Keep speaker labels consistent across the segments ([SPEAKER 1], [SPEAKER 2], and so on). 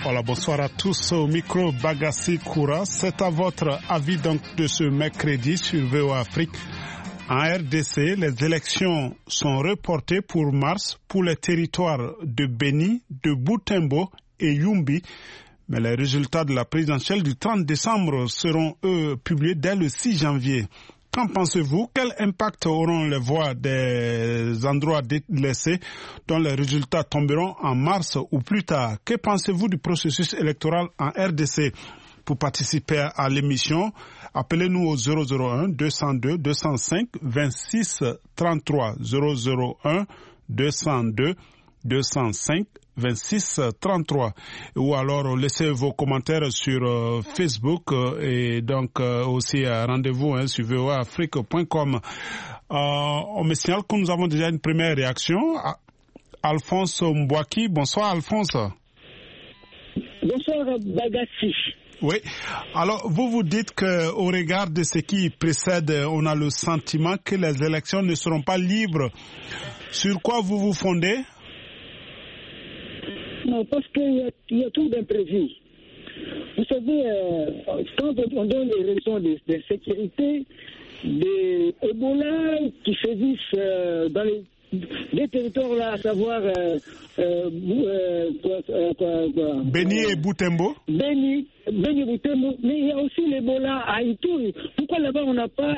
[SPEAKER 1] Voilà, bonsoir à tous. Au micro Bagassi Koura. C'est à votre avis donc de ce mercredi sur VOA Afrique. En RDC, les élections sont reportées pour mars pour les territoires de Beni, de Butembo et Yumbi. Mais les résultats de la présidentielle du 30 décembre seront, eux, publiés dès le 6 janvier. Qu'en pensez-vous? Quel impact auront les voix des endroits délaissés dont les résultats tomberont en mars ou plus tard? Que pensez-vous du processus électoral en RDC? Pour participer à l'émission, appelez-nous au 001 202 205 26 33 001 202 205 26 33 ou alors laissez vos commentaires sur Facebook et donc aussi rendez-vous sur voaafrique.com. On me signale que nous avons déjà une première réaction. Alphonse Mbouaki, bonsoir Alphonse.
[SPEAKER 2] Bonsoir Bagassi.
[SPEAKER 1] Oui. Alors, vous dites qu'au regard de ce qui précède, on a le sentiment que les élections ne seront pas libres. Sur quoi vous vous fondez?
[SPEAKER 2] Non, parce qu'il y a tout d'imprévu. Vous savez, quand on donne les raisons de sécurité, des Ebola qui sévissent dans les territoires là, à savoir
[SPEAKER 1] Beni et Butembo.
[SPEAKER 2] Beni, Butembo, mais il y a aussi l'Ebola à Ituri. Pourquoi là-bas on n'a pas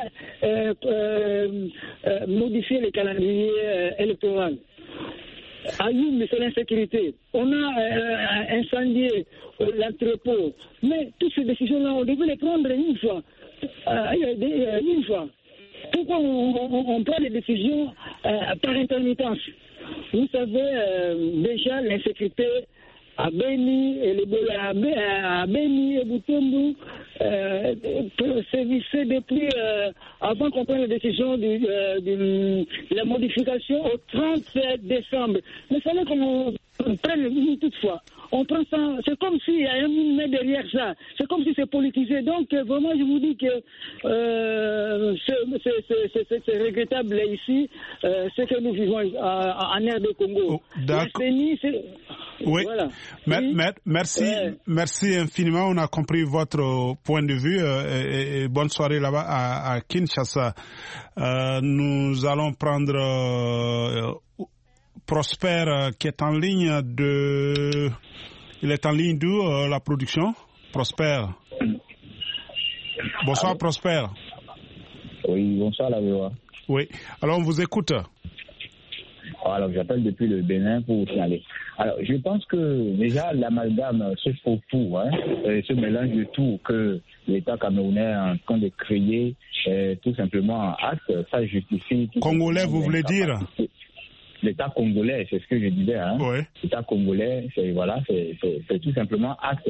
[SPEAKER 2] modifié le calendrier électoral? Mais c'est l'insécurité. On a incendié l'entrepôt. Mais toutes ces décisions-là, on devait les prendre une fois. Une fois. Pourquoi on prend des décisions par intermittence? Vous savez, déjà l'insécurité à Beni et l'Ebola à Beni et Butembo sévissait depuis avant qu'on prenne la décision de la modification au 30 décembre. Mais il fallait qu'on prenne une toutefois. On prend ça, c'est comme s'il y a un main derrière ça. C'est comme si c'est politisé. Donc vraiment, je vous dis que c'est regrettable ici, ce que nous vivons en RD Congo.
[SPEAKER 1] Oh, d'accord. Oui. Voilà. Merci infiniment. On a compris votre point de vue et bonne soirée là-bas à Kinshasa. Nous allons prendre Prosper qui est en ligne il est en ligne d'où la production? Prosper. Bonsoir. Allô? Prosper.
[SPEAKER 3] Oui, bonsoir la VOA.
[SPEAKER 1] Oui, alors on vous écoute.
[SPEAKER 3] Alors j'appelle depuis le Bénin pour vous signaler. Alors je pense que déjà l'amalgame, ce faux tout, ce mélange de tout que l'État camerounais est en train de créer, tout simplement en acte, ça justifie...
[SPEAKER 1] Congolais, vous voulez dire?
[SPEAKER 3] L'État congolais, c'est ce que je disais.
[SPEAKER 1] Oui.
[SPEAKER 3] L'État congolais, c'est tout simplement acte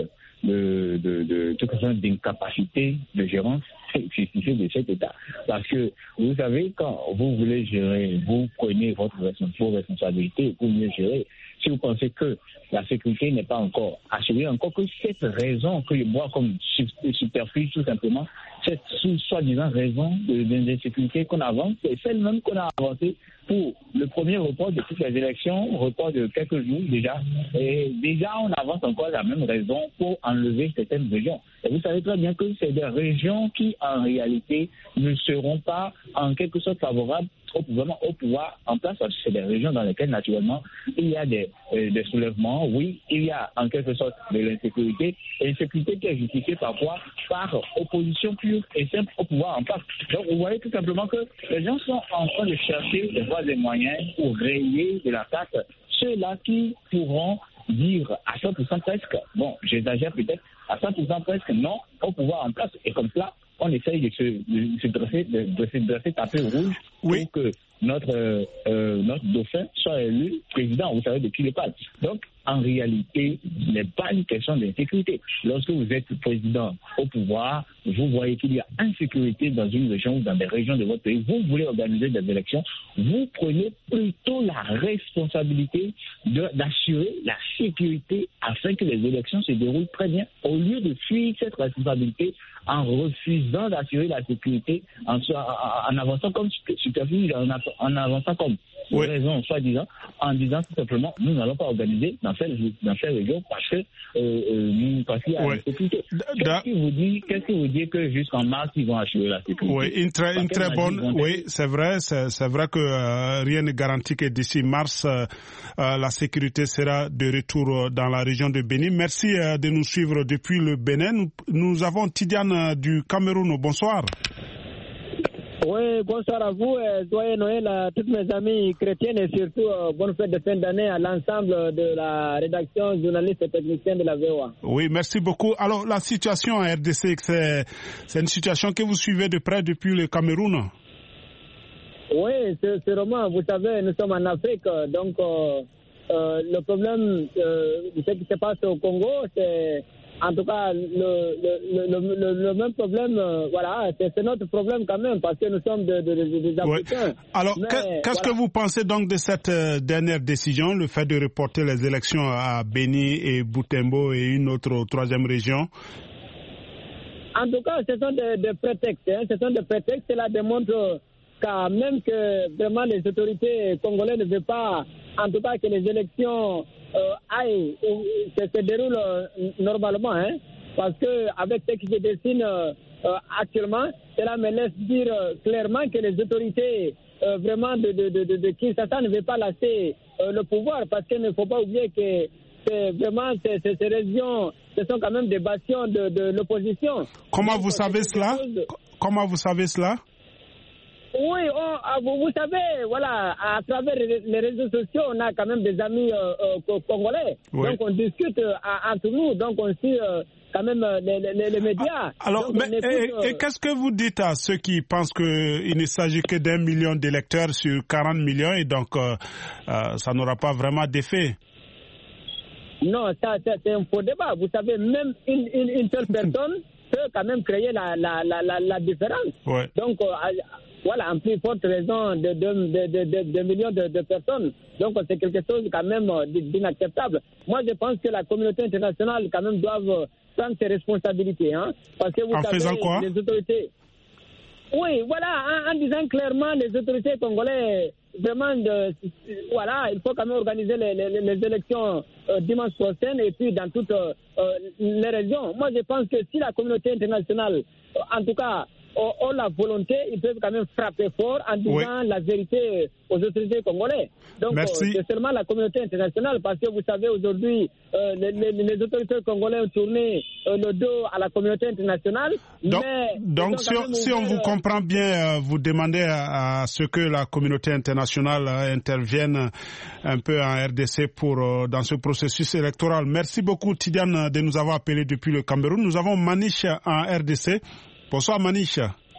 [SPEAKER 3] de toute façon d'incapacité de gérance justifiée de cet État. Parce que vous savez, quand vous voulez gérer, vous prenez vos responsabilités pour mieux gérer. Si vous pensez que la sécurité n'est pas encore assurée, encore que cette raison que je vois comme superflue tout simplement, cette soi-disant raison d'insécurité qu'on avance, c'est celle même qu'on a avancée pour le premier report de toutes les élections, report de quelques jours déjà. Et déjà, on avance encore la même raison pour enlever certaines régions. Et vous savez très bien que c'est des régions qui, en réalité, ne seront pas en quelque sorte favorables au pouvoir en place, parce que c'est des régions dans lesquelles, naturellement, il y a des soulèvements. Oui, il y a en quelque sorte de l'insécurité, et l'insécurité qui est justifiée parfois par opposition pure et simple au pouvoir en place. Donc, vous voyez tout simplement que les gens sont en train de chercher des voies et moyens pour rayer de l'attaque ceux-là qui pourront dire à 100% presque, bon, j'exagère peut-être, à 100% presque non au pouvoir en place. Et comme cela, on essaye de se dresser tapis rouge pour que notre dauphin soit élu président, vous savez, de qui il parle. Donc, en réalité, il n'est pas une question d'insécurité. Lorsque vous êtes président au pouvoir, vous voyez qu'il y a insécurité dans une région ou dans des régions de votre pays, vous voulez organiser des élections, vous prenez plutôt la responsabilité d'assurer la sécurité afin que les élections se déroulent très bien, au lieu de fuir cette responsabilité en refusant d'assurer la sécurité, en avançant comme superflu, en avançant comme raison, soi-disant, en disant tout simplement, nous n'allons pas organiser dans dans cette région parce que nous passons à la sécurité. Qu'est-ce qui vous dit que jusqu'en mars, ils vont assurer la sécurité?
[SPEAKER 1] Oui, une très bonne. Oui, c'est vrai que rien ne garantit que d'ici mars, la sécurité sera de retour dans la région de Béni. Merci de nous suivre depuis le Bénin. Nous avons Tidiane du Cameroun. Bonsoir.
[SPEAKER 2] Oui, bonsoir à vous, joyeux Noël à toutes mes amis chrétiennes et surtout bonne fête de fin d'année à l'ensemble de la rédaction, journalistes et techniciens de la VOA.
[SPEAKER 1] Oui, merci beaucoup. Alors, la situation en RDC, c'est une situation que vous suivez de près depuis le Cameroun?
[SPEAKER 2] Oui, c'est vraiment, vous savez, nous sommes en Afrique, donc le problème de ce qui se passe au Congo, c'est en tout cas le même problème, voilà, c'est notre problème quand même, parce que nous sommes des Africains.
[SPEAKER 1] Oui. Alors, qu'est-ce que vous pensez donc de cette dernière décision, le fait de reporter les élections à Béni et Butembo et une autre troisième région?
[SPEAKER 2] En tout cas, ce sont des prétextes. Ce sont des prétextes. Cela démontre quand même que vraiment les autorités congolaises ne veulent pas, en tout cas, que les élections se déroulent normalement. Parce que avec ce qui se dessine actuellement, cela me laisse dire clairement que les autorités vraiment de Kinshasa ne veulent pas lâcher le pouvoir, parce qu'il ne faut pas oublier que vraiment ces régions, ce sont quand même des bastions de l'opposition.
[SPEAKER 1] Comment vous savez cela? Comment vous savez cela?
[SPEAKER 2] Oui, vous savez, voilà, à travers les réseaux sociaux, on a quand même des amis congolais. Oui. Donc on discute entre nous, donc on suit quand même les médias.
[SPEAKER 1] Alors, et qu'est-ce que vous dites à ceux qui pensent qu'il ne s'agit que d'1 million d'électeurs sur 40 millions et donc ça n'aura pas vraiment d'effet?
[SPEAKER 2] Non, ça c'est un faux débat. Vous savez, même une seule personne peut quand même créer la différence. Ouais. Donc, voilà, en plus forte raison de millions de personnes. Donc, c'est quelque chose quand même d'inacceptable. Moi, je pense que la communauté internationale quand même doit prendre ses responsabilités. Parce que vous savez,
[SPEAKER 1] faisant quoi?
[SPEAKER 2] Les autorités... Oui, voilà, en disant clairement, les autorités congolaises, vraiment, voilà, il faut quand même organiser les élections dimanche prochain et puis dans toutes les régions. Moi, je pense que si la communauté internationale, en tout cas, ont la volonté, ils peuvent quand même frapper fort en disant la vérité aux autorités congolaises. Donc, c'est seulement la communauté internationale, parce que vous savez, aujourd'hui, les autorités congolaises ont tourné le dos à la communauté internationale.
[SPEAKER 1] Donc si on vous comprend bien, vous demandez à ce que la communauté internationale intervienne un peu en RDC dans ce processus électoral. Merci beaucoup, Tidiane, de nous avoir appelé depuis le Cameroun. Nous avons Manish en RDC. Bonsoir Manish.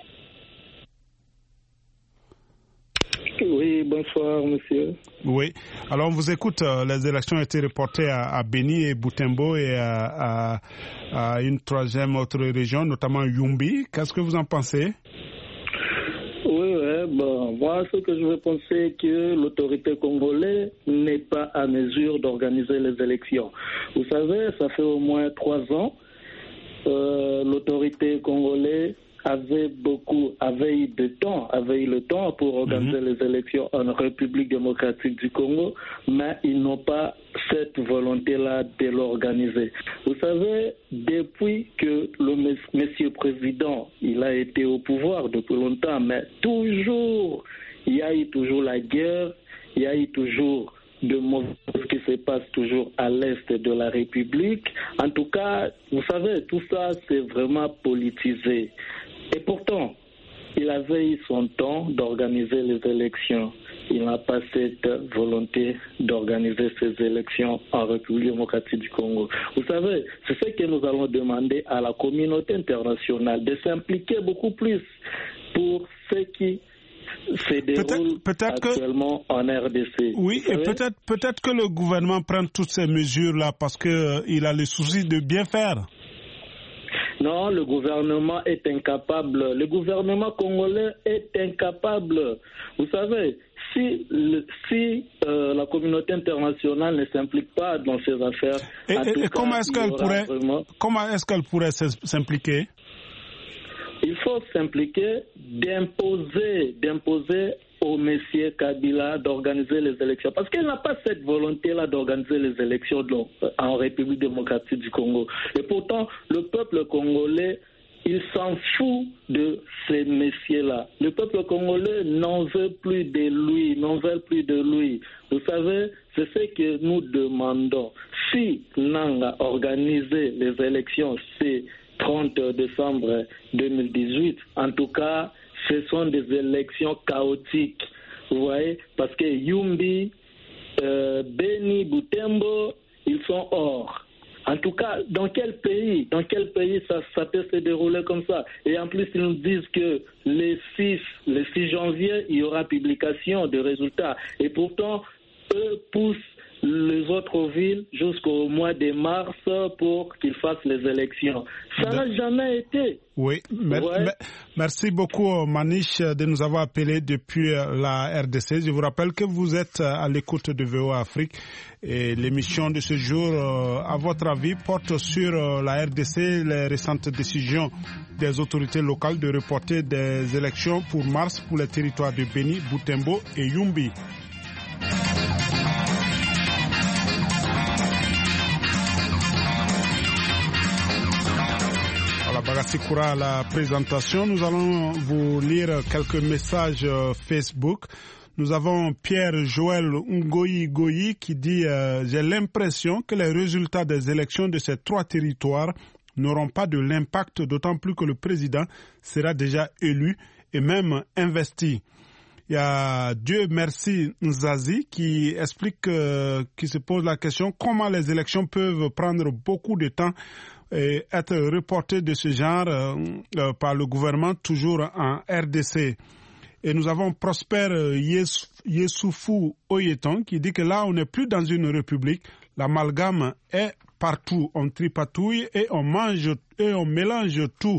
[SPEAKER 4] Oui, bonsoir monsieur.
[SPEAKER 1] Oui, alors on vous écoute. Les élections ont été reportées à Béni et Butembo et à une troisième autre région, notamment Yumbi. Qu'est-ce que vous en pensez?
[SPEAKER 4] Oui, bon, moi ce que je veux penser, c'est que l'autorité congolaise n'est pas à mesure d'organiser les élections. Vous savez, ça fait au moins 3 ans. L'autorité congolaise avait eu le temps pour organiser les élections en République démocratique du Congo, mais ils n'ont pas cette volonté-là de l'organiser. Vous savez, depuis que le monsieur président, il a été au pouvoir depuis longtemps, mais toujours, il y a eu toujours la guerre, il y a eu toujours de mauvaises qui se passe toujours à l'est de la République. En tout cas, vous savez, tout ça, c'est vraiment politisé. Et pourtant, il avait eu son temps d'organiser les élections. Il n'a pas cette volonté d'organiser ces élections en République démocratique du Congo. Vous savez, c'est ce que nous allons demander à la communauté internationale, de s'impliquer beaucoup plus pour ce qui se déroule actuellement en RDC.
[SPEAKER 1] Oui, et peut-être que le gouvernement prend toutes ces mesures-là parce qu'il a le souci de bien faire.
[SPEAKER 4] Non, le gouvernement est incapable. Le gouvernement congolais est incapable. Vous savez, si la communauté internationale ne s'implique pas dans ces affaires...
[SPEAKER 1] Comment est-ce qu'elle pourrait s'impliquer?
[SPEAKER 4] Il faut s'impliquer d'imposer au monsieur Kabila d'organiser les élections. Parce qu'il n'a pas cette volonté-là d'organiser les élections en République démocratique du Congo. Et pourtant, le peuple congolais, il s'en fout de ces messieurs-là. Le peuple congolais n'en veut plus de lui, Vous savez, c'est ce que nous demandons. Si Nanga organisait les élections ce 30 décembre 2018, en tout cas, ce sont des élections chaotiques. Vous voyez, parce que Yumbi, Beni, Butembo, ils sont hors. En tout cas, dans quel pays ça peut se dérouler comme ça? Et en plus, ils nous disent que le 6 janvier, il y aura publication des résultats. Et pourtant, eux poussent les autres villes jusqu'au mois de mars pour qu'ils fassent les élections. Ça n'a jamais été.
[SPEAKER 1] Oui, merci beaucoup Manish de nous avoir appelé depuis la RDC. Je vous rappelle que vous êtes à l'écoute de VOA Afrique et l'émission de ce jour, à votre avis, porte sur la RDC, les récentes décisions des autorités locales de reporter des élections pour mars pour les territoires de Beni, Butembo et Yumbi. Bagasikoura à la présentation. Nous allons vous lire quelques messages Facebook. Nous avons Pierre-Joël Ngoyi qui dit j'ai l'impression que les résultats des élections de ces 3 territoires n'auront pas de l'impact, d'autant plus que le président sera déjà élu et même investi. Il y a Dieu merci Nzazi qui explique, qui se pose la question comment les élections peuvent prendre beaucoup de temps et être reportées de ce genre par le gouvernement toujours en RDC. Et nous avons Prosper Yessoufou Oyeton qui dit que là on n'est plus dans une république, l'amalgame est partout, on tripatouille et on mange et on mélange tout.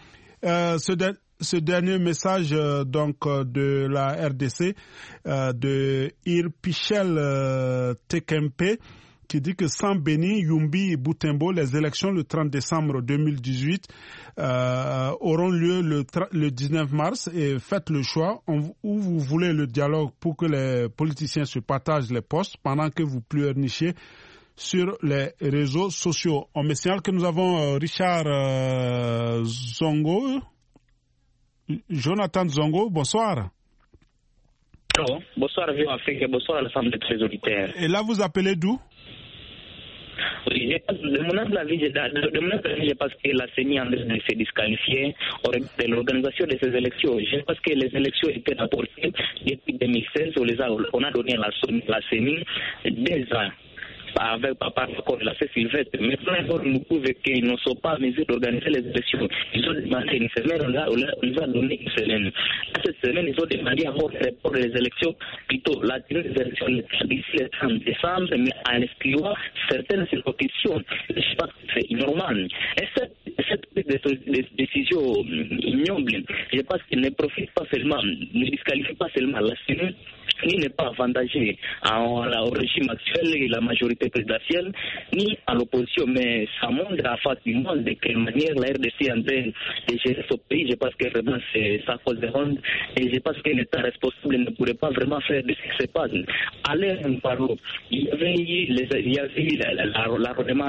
[SPEAKER 1] Ce dernier message donc de la RDC de Irpichel Tekempe qui dit que sans Beni, Yumbi et Butembo, les élections le 30 décembre 2018 auront lieu le 19 mars et faites le choix où vous voulez le dialogue pour que les politiciens se partagent les postes pendant que vous pleurnichez sur les réseaux sociaux. On me signale que nous avons Richard Zongo. Jonathan Zongo, bonsoir.
[SPEAKER 5] Bonjour, bonsoir Vieux Afrique et bonsoir à l'ensemble des très auditeurs.
[SPEAKER 1] Et là, vous appelez d'où?
[SPEAKER 5] Oui, de mon humble avis, je pense que la CENI en train de se disqualifier de l'organisation de ces élections. Je pense que les élections étaient apportées depuis 2016, on a donné à la CENI 2 ans. Avec par rapport à la Sylvette. Maintenant, nous prouvons qu'ils ne sont pas en mesure d'organiser les élections. Ils ont demandé une semaine, on les a donné une semaine. Cette semaine, ils ont demandé encore le report des élections, plutôt la tenue des élections d'ici le 30 décembre, mais en excluant certaines circonscriptions. Je pense que c'est normal. Et cette décision ignoble, je pense qu'elle ne profite pas seulement, ne disqualifie pas seulement la CENI, ni n'est pas avantagé au régime actuel et la majorité présidentielle, ni à l'opposition, mais ça montre à face du monde de quelle manière la RDC est en train de gérer ce pays. Je pense que vraiment c'est sa cause de honte et je pense que l'État responsable ne pourrait pas vraiment faire de ce qui se passe. À l'heure où nous parlons, il y avait eu l'arrôlement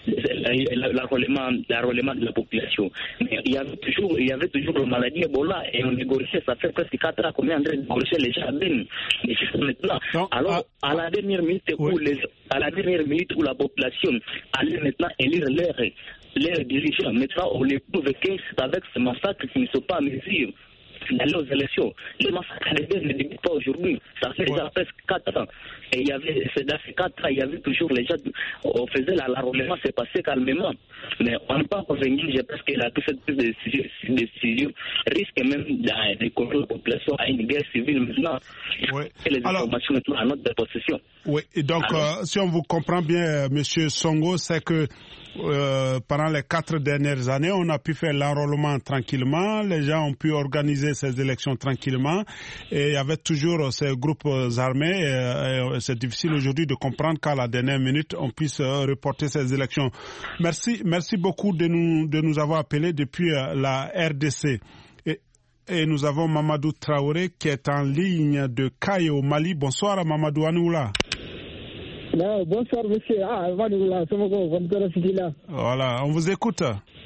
[SPEAKER 5] de la population. Mais il y avait toujours la maladie Ebola et on négociait, ça fait presque 4 ans qu'on est en train de négocier les jardins. Mais maintenant, alors, à la dernière minute où la population allait maintenant élire leurs dirigeants, maintenant on les prouve que c'est avec ce massacre qu'ils ne sont pas en mesure d'aller aux élections. Le massacre de Beni ne débute pas aujourd'hui. Ça fait déjà presque 4 ans. Et dans ces 4 ans, il y avait toujours les gens, on faisait l'arrôlement, c'est passé calmement. Mais on n'est pas convaincu, je pense que toute cette décision risque même de conduire la population à une guerre civile maintenant.
[SPEAKER 1] Oui.
[SPEAKER 5] Et les informations maintenant à notre possession.
[SPEAKER 1] Oui, et donc si on vous comprend bien, M. Songo, c'est que pendant les 4 dernières années, on a pu faire l'enrôlement tranquillement, les gens ont pu organiser ces élections tranquillement, et il y avait toujours ces groupes armés, et c'est difficile aujourd'hui de comprendre qu'à la dernière minute, on puisse reporter ces élections. Merci beaucoup de nous avoir appelés depuis la RDC. Et nous avons Mamadou Traoré qui est en ligne de Kaye au Mali. Bonsoir Mamadou Anoula.
[SPEAKER 2] Bonsoir monsieur. Anoula, c'est bon,
[SPEAKER 1] voilà, on vous écoute.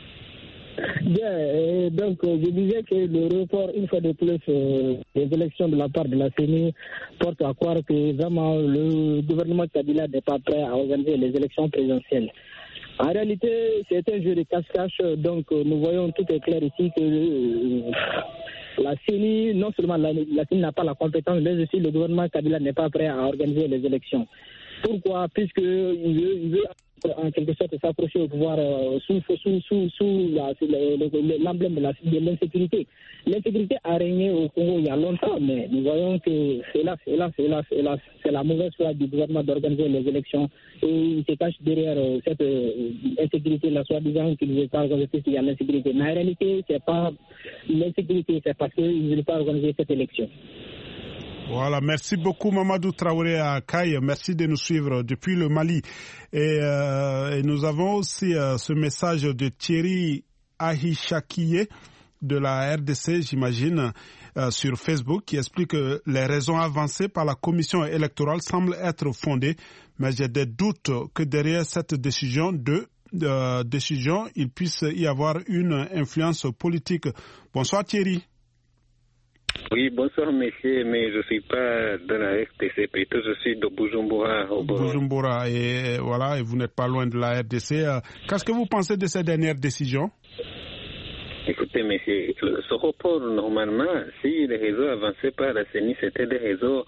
[SPEAKER 2] Bien, donc je disais que le report, une fois de plus, des élections de la part de la CENI porte à croire que vraiment le gouvernement Kabila n'est pas prêt à organiser les élections présidentielles. En réalité, c'est un jeu de cache-cache, donc nous voyons tout est clair ici que la CENI, non seulement la CENI n'a pas la compétence, mais aussi le gouvernement Kabila n'est pas prêt à organiser les élections. Pourquoi? Puisqu'il veut en quelque sorte s'approcher au pouvoir sous l'emblème de l'insécurité. L'insécurité a régné au Congo il y a longtemps, mais nous voyons que c'est la mauvaise foi du gouvernement d'organiser les élections et il se cache derrière cette insécurité-là, soi-disant qu'il ne veut pas organiser puisqu'il y a l'insécurité. Mais en réalité, c'est pas l'insécurité, c'est parce qu'il ne veut pas organiser cette élection.
[SPEAKER 1] Voilà, merci beaucoup Mamadou Traoré à Kaye. Merci de nous suivre depuis le Mali. Et nous avons aussi ce message de Thierry Ahichakiye de la RDC, j'imagine, sur Facebook, qui explique que les raisons avancées par la commission électorale semblent être fondées, mais j'ai des doutes que derrière cette décision, il puisse y avoir une influence politique. Bonsoir Thierry.
[SPEAKER 6] Oui, bonsoir monsieur, mais je ne suis pas dans la RDC, plutôt je suis de Bujumbura.
[SPEAKER 1] Bujumbura, et voilà, et vous n'êtes pas loin de la RDC. Qu'est-ce que vous pensez de ces dernières décisions?
[SPEAKER 6] Écoutez, monsieur, ce report, normalement, si les réseaux avancés par la CENI, c'était des réseaux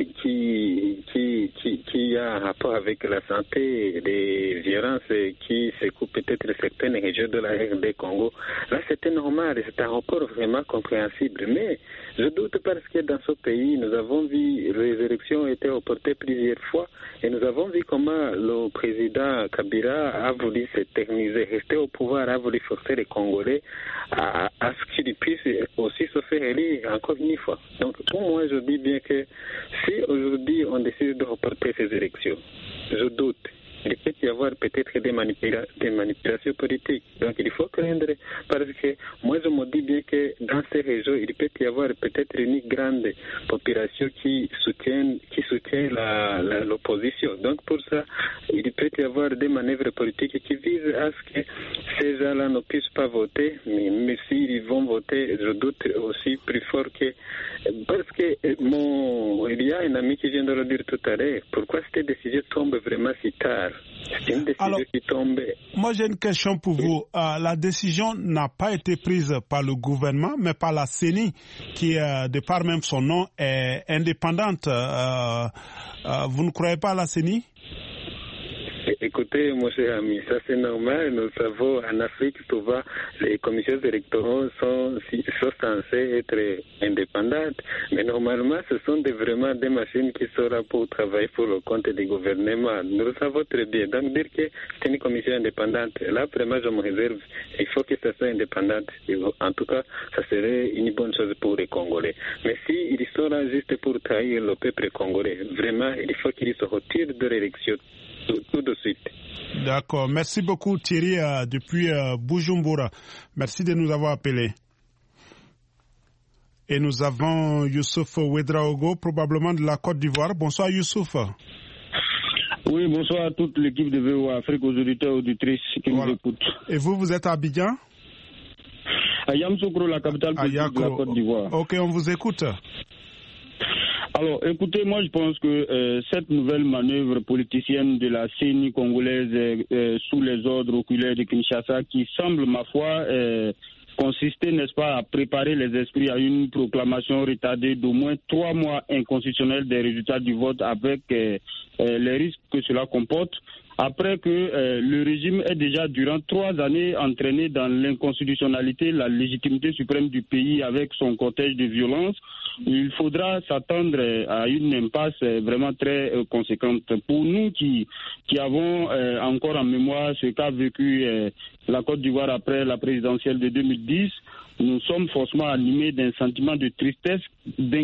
[SPEAKER 6] qui a un rapport avec la santé, des violences qui secouent peut-être certaines régions de la RD Congo. Là, c'était normal, c'est un report vraiment compréhensible. Mais je doute parce que dans ce pays, nous avons vu les élections ont été reportées plusieurs fois et nous avons vu comment le président Kabila a voulu s'éterniser, rester au pouvoir, a voulu forcer les Congolais à ce qu'il puisse aussi se faire élire encore une fois. Donc pour moi, je dis bien que si aujourd'hui on décide de reporter ces élections, je doute. Il peut y avoir peut-être des manipulations politiques. Donc il faut craindre, parce que moi je me dis bien que dans ces régions, il peut y avoir peut-être une grande population qui soutient l'opposition. Donc pour ça, il peut y avoir des manœuvres politiques qui visent à ce que ces gens-là ne puissent pas voter, mais s'ils vont voter, je doute aussi plus fort que... Parce que il y a un ami qui vient de le dire tout à l'heure, pourquoi cette décision tombe vraiment si tard? C'est une décision qui tombe...
[SPEAKER 1] Moi j'ai une question pour vous. La décision n'a pas été prise par le gouvernement, mais par la CENI, qui, de par même son nom, est indépendante. Vous ne croyez pas à la CENI?
[SPEAKER 6] Écoutez, mon cher ami, ça c'est normal. Nous savons en Afrique, souvent, les commissions électorales sont censées être indépendantes. Mais normalement, ce sont vraiment des machines qui sont là pour travailler pour le compte des gouvernements. Nous le savons très bien. Donc, dire que c'est une commission indépendante, là, vraiment, je me réserve. Il faut que ça soit indépendante. En tout cas, ça serait une bonne chose pour les Congolais. Mais s'ils sont là juste pour trahir le peuple congolais, vraiment, il faut qu'ils se retirent de l'élection. Tout de suite.
[SPEAKER 1] D'accord. Merci beaucoup Thierry depuis Bujumbura. Merci de nous avoir appelés. Et nous avons Youssouf Ouedraogo, probablement de la Côte d'Ivoire. Bonsoir Youssouf.
[SPEAKER 7] Oui, bonsoir à toute l'équipe de VOA Afrique, aux auditeurs et auditrices qui nous écoutent.
[SPEAKER 1] Et vous êtes à Abidjan?
[SPEAKER 7] À Yamoussoukro, la capitale politique de la Côte d'Ivoire.
[SPEAKER 1] Ok, on vous écoute.
[SPEAKER 7] Alors, écoutez, moi je pense que cette nouvelle manœuvre politicienne de la CENI congolaise sous les ordres oculaires de Kinshasa, qui semble, ma foi, consister, n'est-ce pas, à préparer les esprits à une proclamation retardée d'au moins 3 mois inconstitutionnelle des résultats du vote avec les risques que cela comporte, après que le régime est déjà durant 3 années entraîné dans l'inconstitutionnalité, la légitimité suprême du pays avec son cortège de violence. Il faudra s'attendre à une impasse vraiment très conséquente. Pour nous qui avons encore en mémoire ce qu'a vécu la Côte d'Ivoire après la présidentielle de 2010, nous sommes forcément animés d'un sentiment de tristesse,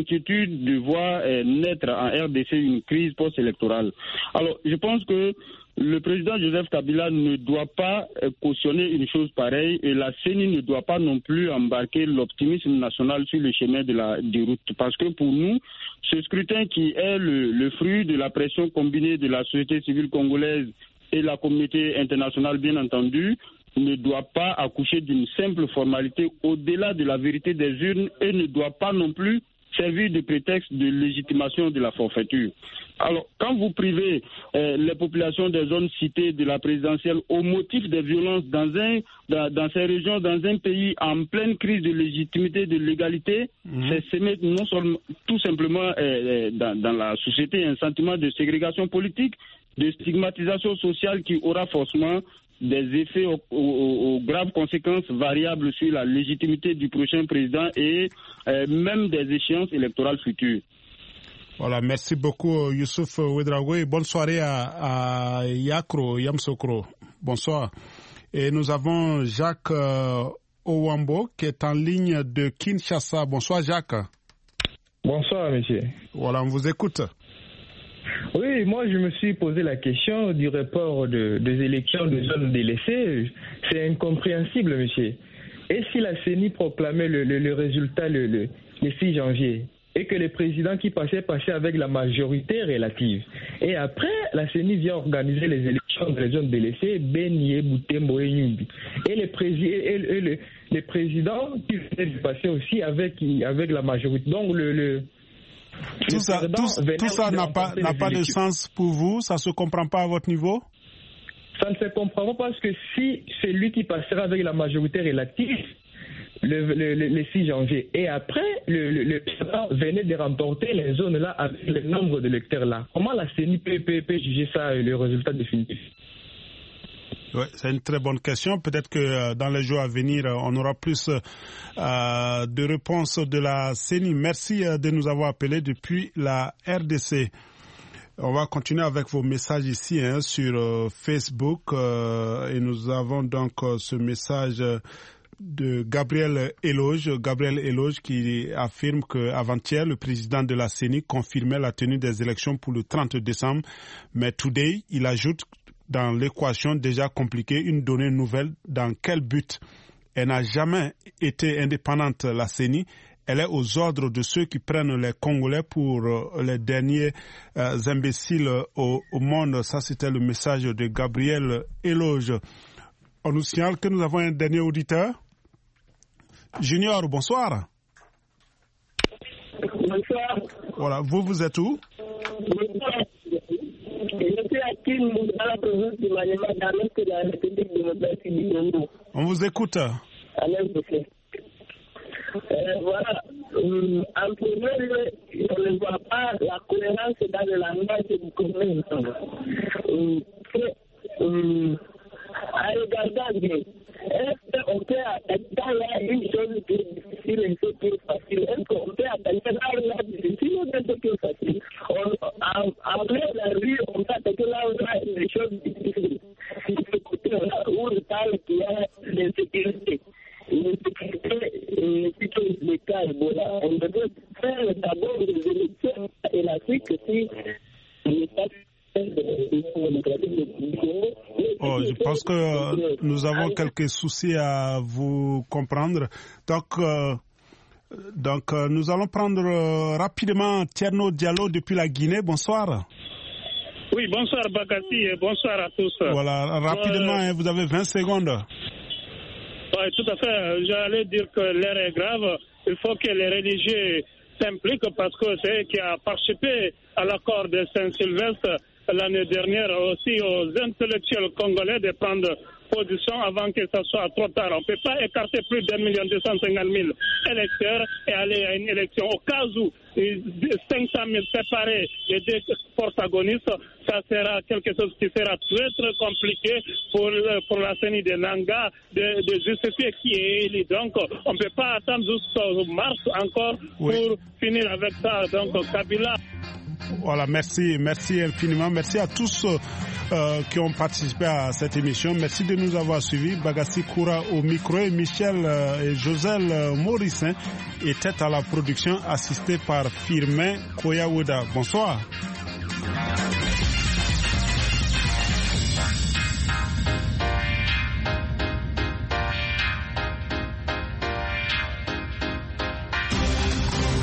[SPEAKER 7] d'inquiétude de voir naître en RDC une crise post-électorale. Alors, je pense que le président Joseph Kabila ne doit pas cautionner une chose pareille et la CENI ne doit pas non plus embarquer l'optimisme national sur le chemin de la déroute. Parce que pour nous, ce scrutin qui est le fruit de la pression combinée de la société civile congolaise et la communauté internationale, bien entendu, ne doit pas accoucher d'une simple formalité au-delà de la vérité des urnes et ne doit pas non plus servir de prétexte de légitimation de la forfaiture. Alors, quand vous privez les populations des zones citées de la présidentielle au motif des violences dans ces régions, dans un pays en pleine crise de légitimité, de légalité, c'est semer non seulement, tout simplement dans la société un sentiment de ségrégation politique, de stigmatisation sociale qui aura forcément des effets aux graves conséquences variables sur la légitimité du prochain président et même des échéances électorales futures.
[SPEAKER 1] Voilà, merci beaucoup Youssouf Ouedraogo. Bonne soirée à Yakro Yamsokro. Bonsoir. Et nous avons Jacques Owambo qui est en ligne de Kinshasa. Bonsoir Jacques.
[SPEAKER 8] Bonsoir monsieur.
[SPEAKER 1] Voilà, on vous écoute.
[SPEAKER 8] Oui, moi je me suis posé la question du report des élections de zones délaissées. C'est incompréhensible, monsieur. Et si la CENI proclamait le résultat le 6 janvier et que le président qui passait avec la majorité relative. Et après, la CENI vient organiser les élections dans les zones délaissées, Beni, Boutembo et Nyumbi. Et le président qui venait de passer aussi avec la majorité. Donc
[SPEAKER 1] tout ça n'a pas de sens pour vous? Ça ne se comprend pas à votre niveau?
[SPEAKER 8] Ça ne se comprend pas parce que si c'est lui qui passera avec la majorité relative le 6 janvier et après le président venait de remporter les zones là avec le nombre d'électeurs là, comment la CENI peut juger ça le résultat définitif?
[SPEAKER 1] Oui, c'est une très bonne question. Peut-être que dans les jours à venir, on aura plus de réponses de la CENI. Merci de nous avoir appelés depuis la RDC. On va continuer avec vos messages ici sur Facebook. Et nous avons donc ce message de Gabriel Eloge qui affirme qu'avant-hier, le président de la CENI confirmait la tenue des élections pour le 30 décembre. Mais today, il ajoute dans l'équation déjà compliquée une donnée nouvelle. Dans quel but? Elle n'a jamais été indépendante, la CENI. Elle est aux ordres de ceux qui prennent les Congolais pour les derniers imbéciles au monde. Ça, c'était le message de Gabriel Eloge. On nous signale que nous avons un dernier auditeur. Junior, bonsoir.
[SPEAKER 2] Bonsoir.
[SPEAKER 1] Voilà, vous êtes où?
[SPEAKER 2] Bonsoir. Je suis à Kim, dans la province du Maniema, dans l'est de la République démocratique du Congo.
[SPEAKER 1] On vous écoute.
[SPEAKER 2] Voilà. En premier lieu, on ne voit pas la cohérence dans le langage du Congo. À regarder bien, est-ce qu'on peut attendre là une chose qui est difficile et une chose qui est facile? Est-ce qu'on peut attendre là difficile ou une chose qui est facile? En plein la rue, on peut attaquer là où il y a des choses difficiles. Si ce côté-là, où il parle qu'il y a l'insécurité. L'insécurité, plutôt le cas Ebola, on devrait faire d'abord des élections et la suite si l'État.
[SPEAKER 1] Oh, je pense que nous avons quelques soucis à vous comprendre. Donc, nous allons prendre rapidement Tierno Diallo depuis la Guinée. Bonsoir.
[SPEAKER 9] Oui, bonsoir Bakassi et bonsoir à tous.
[SPEAKER 1] Voilà, rapidement, vous avez 20 secondes.
[SPEAKER 9] Oui, tout à fait. J'allais dire que l'heure est grave. Il faut que les religieux s'impliquent parce que c'est eux qui ont participé à l'accord de Saint-Sylvestre l'année dernière, aussi aux intellectuels congolais de prendre position avant que ça soit trop tard. On ne peut pas écarter plus d'1 250 000 électeurs et aller à une élection. Au cas où 500 000 séparés des deux protagonistes, ça sera quelque chose qui sera très très compliqué pour la CENI de Nanga de justifier qui est élu. Donc on ne peut pas attendre jusqu'au mars encore pour finir avec ça. Donc Kabila.
[SPEAKER 1] Voilà, merci infiniment. Merci à tous qui ont participé à cette émission. Merci de nous avoir suivis. Bagassi Koura au micro et Michel et Joselle Morissin étaient à la production assistés par Firmin Koyaouda. Bonsoir.